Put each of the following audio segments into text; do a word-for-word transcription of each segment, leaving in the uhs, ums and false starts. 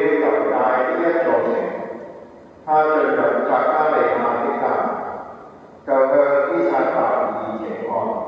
猶大的一座城，他進入匝加利亞的家，就向依撒伯爾請安。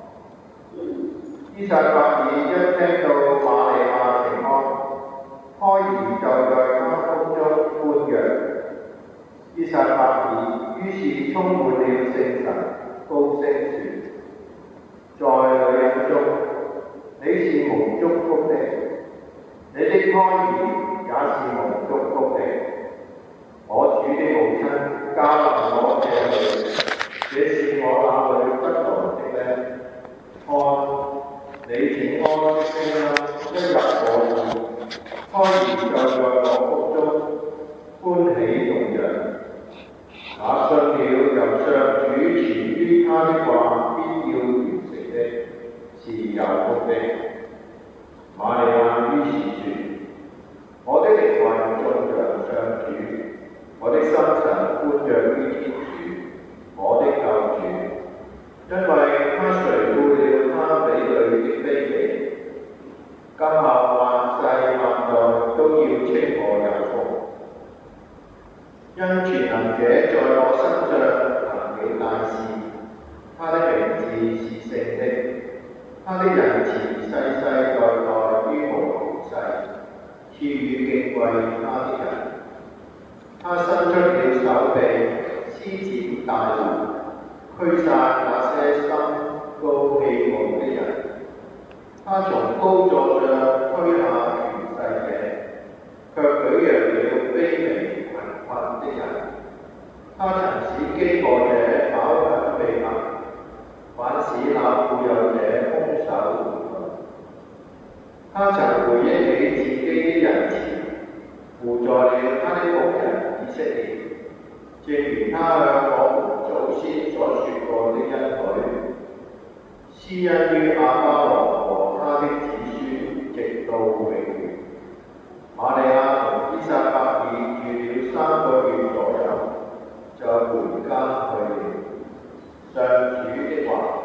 依撒伯爾一聽到瑪利亞請安，胎兒就在他腹中歡躍。依撒伯爾於是充滿了聖神，高聲說：在女人中，你是蒙祝福的，你的胎兒也是蒙祝福的。我主的母親駕臨我這裏，這是我哪裏不來的呢？看，你請安的聲音一入我耳，胎兒就在我腹中歡喜動揚。那信了由上主傳於他的話必要完成的，是有福的。瑪利亞於是說：我的靈魂頌揚上主，我的心神歡躍於天主，我的救主，因為他垂顧了他婢女的卑微。今後萬世萬代都要稱我有福。因全能者在我身上行了大事，他的名字是聖的，他的仁慈世世代代於無窮世，賜予敬畏他的人。他伸出了手臂，施展大能，驅散那些心高氣傲的人。他從高座上推下權勢者，卻舉揚了卑微貧困的人。他曾使飢餓者飽享美物，反使那富有者空手而回。他曾回憶起自己的仁慈，扶助了他的僕人以色列，正如他向我們祖先所說過的恩許，施恩於亞巴郎和他的子孫，直到永遠。瑪利亞同依撒伯爾住了三個月左右，就回家去了。上主的話。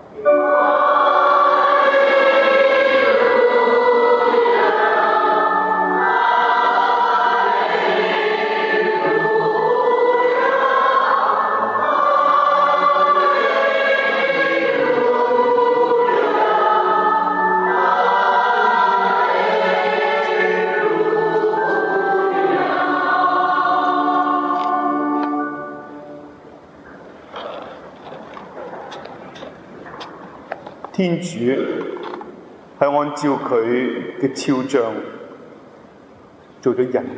天主係按照佢嘅肖像做咗人，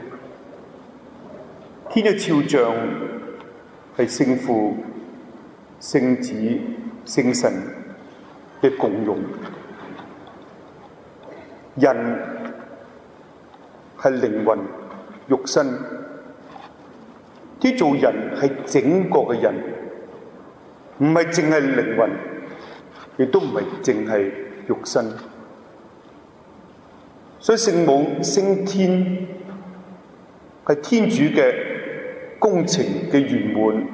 天嘅肖像係聖父、聖子、聖神嘅共融，人係靈魂、肉身，天造人係整個嘅人，唔係淨係靈魂。亦都唔係淨係肉身，所以聖母升天係天主嘅工程嘅圓滿。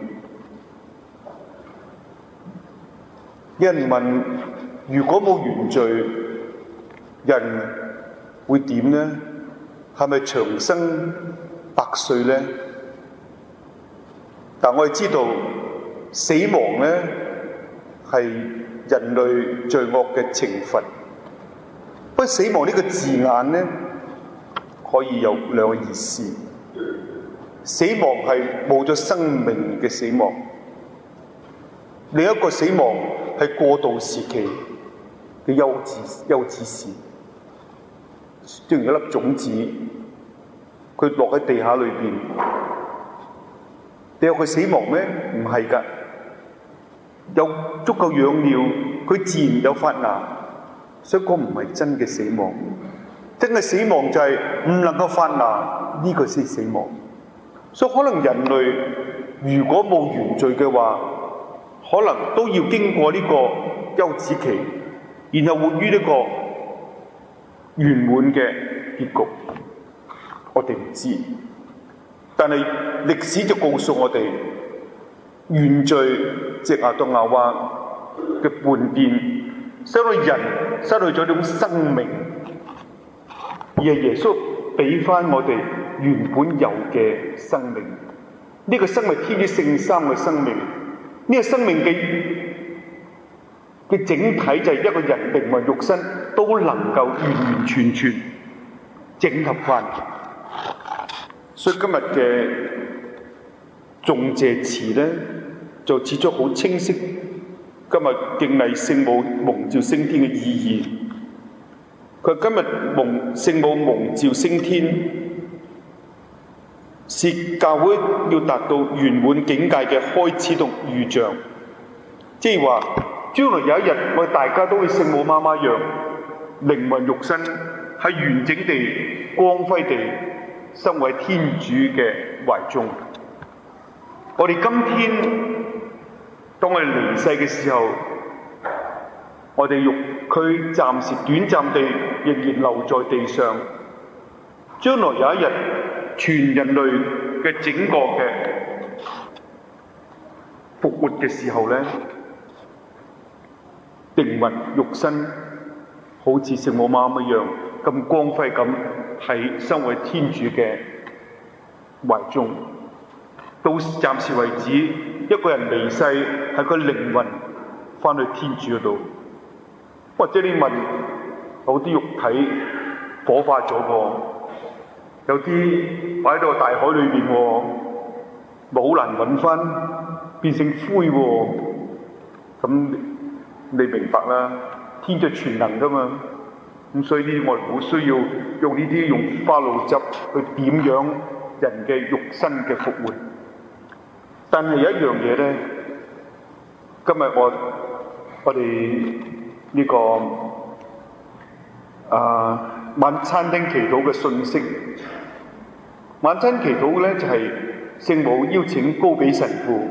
有人問：如果冇原罪，人會點呢？係咪長生百歲呢？但我哋知道死亡呢係人類罪惡嘅懲罰。不過死亡呢個字眼呢，可以有兩個意思。死亡係冇咗生命嘅死亡，另一個死亡係過渡時期嘅休止休止時，正如一粒種子，佢落喺地下裏邊，你有佢死亡咩？唔係㗎。有足夠養料，佢自然有發芽，所以嗰唔係真嘅死亡。真嘅死亡就係唔能夠發芽，呢個先死亡。所以可能人類如果冇原罪嘅話，可能都要經過呢個休止期，然後活於呢個圓滿嘅結局。我哋唔知，但係歷史就告訴我哋，原罪即亞當夏娃嘅叛變，使到人失去咗呢種生命，而係耶穌俾翻我哋原本有嘅生命。呢、這個生命天主聖三嘅生命，呢、這個生命嘅嘅整體就係一個人靈魂肉身都能夠完完全全整合翻。所以今日嘅頌謝詞咧，就指出好清晰今日敬禮聖母蒙召升天嘅意義。佢今日蒙聖母蒙召升天，是教會要達到圓滿境界嘅開始同預象。即係話，將來有一日，我哋大家都會聖母媽媽一樣，靈魂肉身係完整地、光輝地生活喺天主嘅懷中。我哋今天當我哋離世嘅時候，我哋肉軀暫時短暫地仍然留在地上。將來有一日，全人類嘅整個嘅復活嘅時候咧，靈魂肉身好似聖母媽媽一樣咁光輝咁，喺生活喺天主嘅懷中。到暫時為止，一個人離世係佢靈魂翻去天主嗰度，或者你問有啲肉體火化咗喎，有啲擺喺度大海裏邊喎，咪好難揾翻，變成灰喎。咁你明白啦，天主全能噶嘛，咁所以呢啲我哋好需要用呢啲用花露汁去點樣人嘅肉身嘅復活。但係有一樣嘢咧，今日我我哋呢、這個啊晚餐廳祈禱嘅信息，晚餐祈禱咧就係、是、聖母邀請高比神父，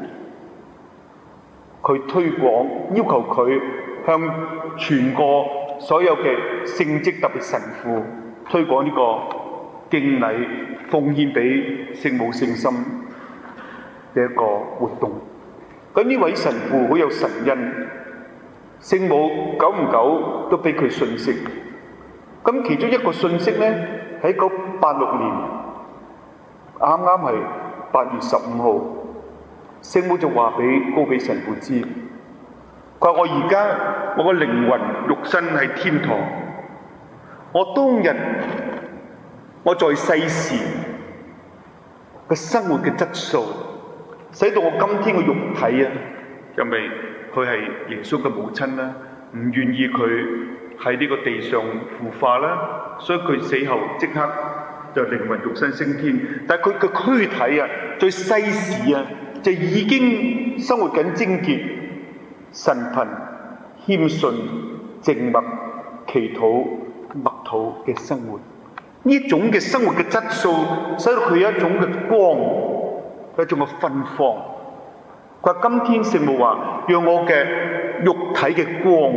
佢推廣，要求佢向全個所有嘅聖職特別神父推廣呢個敬禮奉獻俾聖母聖心嘅一個活動。咁呢位神父好有神恩，聖母久唔久都俾佢信息。咁其中一個信息咧，喺一九八六年，啱啱係八月十五號，聖母就話俾高比神父知，佢話我而家我個靈魂肉身喺天堂，我當日我在世時嘅生活嘅質素，使到我今天嘅肉體啊，因為佢係耶穌嘅母親啦，唔願意佢喺呢個地上腐化啦，所以佢死後即刻就靈魂肉身升天。但係佢嘅軀體啊，在世時啊，就已經生活緊貞潔、神貧、謙遜、靜默、祈禱、默禱嘅生活。呢種嘅生活嘅質素，使到佢有一種嘅光，一種嘅芬芳。佢話：今天聖母話，讓我嘅肉體嘅光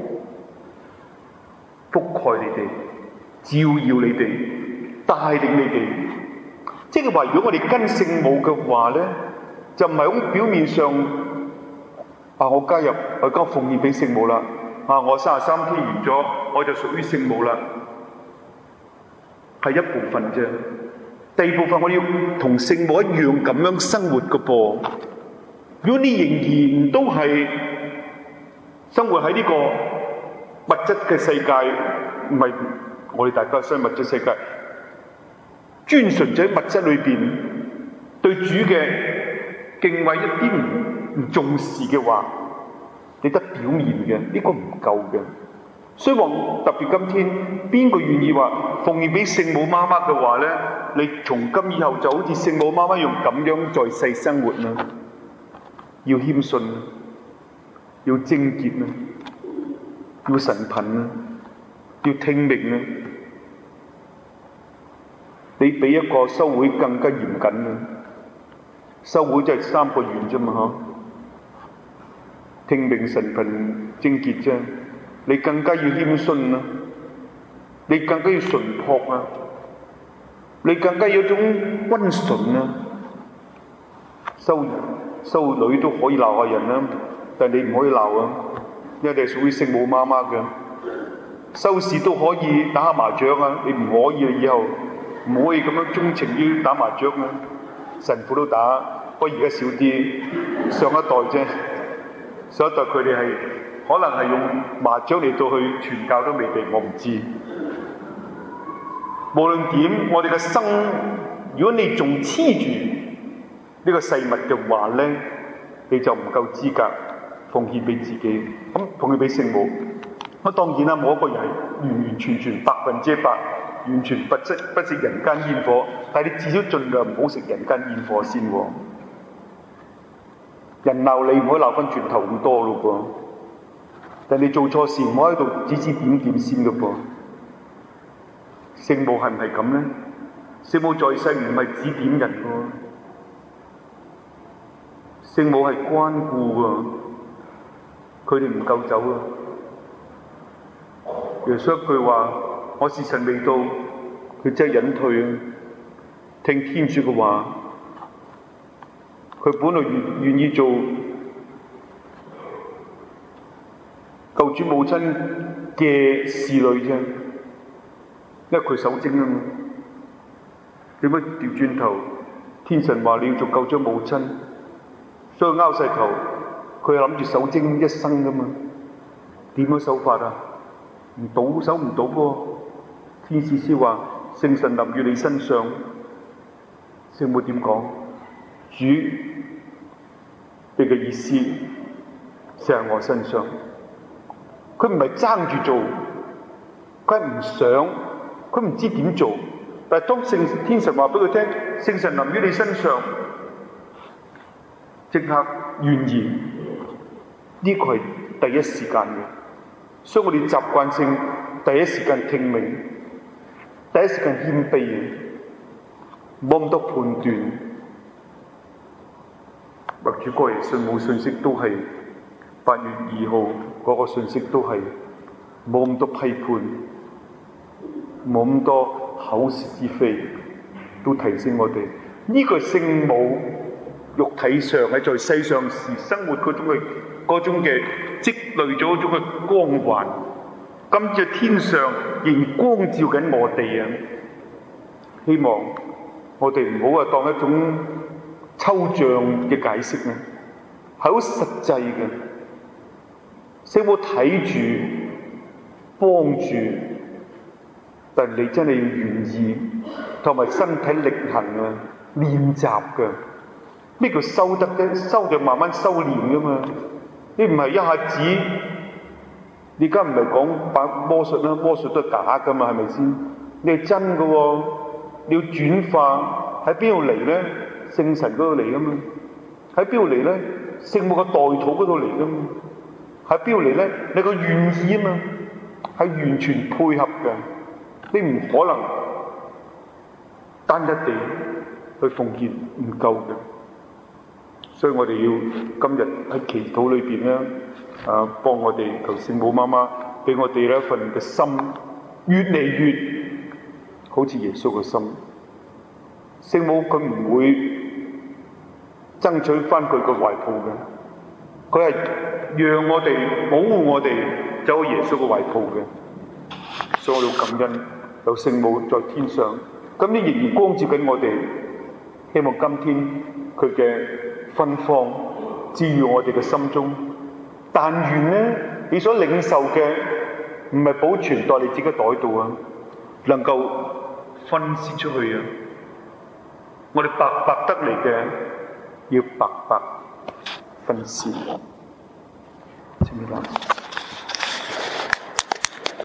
覆蓋你哋，照耀你哋，帶領你哋。即係話，如果我哋跟聖母嘅話咧，就唔係咁表面上啊，我加入我而家奉獻俾聖母啦，啊，我三十三天完咗，我就屬於聖母啦。係一部分啫，第二部分我要同聖母一樣咁樣生活嘅噃。如果你仍然都係生活喺呢個物質嘅世界，唔係我哋大家生活物質世界，專純喺物質裏邊對主嘅敬畏一啲唔唔重視嘅話，你得表面嘅，呢個唔夠嘅。所以話特別今天，邊個願意話奉獻俾聖母媽媽嘅話咧？你從今以後就好似聖母媽媽用咁樣在世生活啦，要謙遜，要貞潔啦，要神貧啦，要聽命啦。你比一個修會更加嚴謹啦，修會就係三個願啫嘛，嗬，聽命、神貧、貞潔啫。你更加要謙遜啦，你更加要純樸啊，你更加有一種溫順啊。修修女都可以鬧下人啦，但係你唔可以鬧啊，因為你係屬於聖母媽媽嘅。修士都可以打下麻雀啊，你唔可以啊，以後唔可以咁樣鍾情於打麻雀啊！神父都打，不過而家少啲，上一代啫。上一代佢哋係可能係用麻雀嚟到去傳教都未定，我唔知。無論點，我哋嘅生，如果你仲黐住呢個世物嘅話咧，你就唔夠資格奉獻俾自己。咁奉獻俾聖母，咁當然啦，冇一個人係完完全全百分之一百，完全不食不食人間煙火。但係你至少盡量唔好食人間煙火先喎。人鬧你唔可以鬧翻轉頭咁多咯噃。但係你做錯事唔可以喺度指指點點先嘅噃。聖母係唔係咁咧？聖母在世唔係指點人喎，聖母係關顧喎。佢哋唔夠走啊！耶穌一句話：我時辰未到，佢真係隱退啊！聽天主嘅話，佢本來願願意做救主母親嘅侍女啫。因為佢守貞啊嘛，點解調轉頭？天神話你要做救主母親，所以拗晒頭，佢係諗住守貞一生噶嘛？點樣守法啊？唔到守唔到喎。天使師話聖神臨於你身上，聖母點講？主你嘅意思射喺我身上，佢唔係爭住做，佢係唔想。佢唔知點做，但係當聖天神話俾佢聽，聖神臨於你身上，即刻願意。呢個係第一時間嘅，所以我哋習慣性第一時間聽命，第一時間謙卑嘅，冇咁多判斷。或者嗰日信母信息都係八月二號嗰個信息都係冇咁多批判。冇咁多口舌之非，都提醒我哋呢、這個聖母肉體上喺在世上時生活嗰種嘅嗰種嘅積累咗嗰種嘅光環，今次天上仍然光照緊我哋啊！希望我哋唔好話當一種抽象嘅解釋啊，係好實際嘅。聖母睇住幫住。但你真係要願意，同埋身體力行啊，練習㗎。咩叫修得啫？修就慢慢修練㗎嘛。你唔係一下子，你而家唔係講把魔術啦，魔術都係假㗎嘛，係咪先？你係真㗎喎，你要轉化喺邊度嚟咧？聖神嗰度嚟㗎嘛。喺邊度嚟咧？聖母嘅代禱嗰度嚟㗎嘛。喺邊度嚟咧？你個願意啊嘛，係完全配合嘅。你唔可能單一地去奉獻，唔夠嘅，所以我哋要今日喺祈禱裏邊咧，啊，幫我哋求聖母媽媽俾我哋呢一份嘅心，越嚟越好似耶穌嘅心。聖母佢唔會爭取翻佢個懷抱嘅，佢係讓我哋保護我哋走耶穌嘅懷抱嘅，所以我要感恩。有聖母在天上，咁你仍然光照緊我哋。希望今天佢嘅芬芳滋養我哋嘅心中。但願呢，你所領受嘅唔係保存在你自己袋度啊，能夠分施出去啊。我哋白白得嚟嘅，要白白分施。請你講。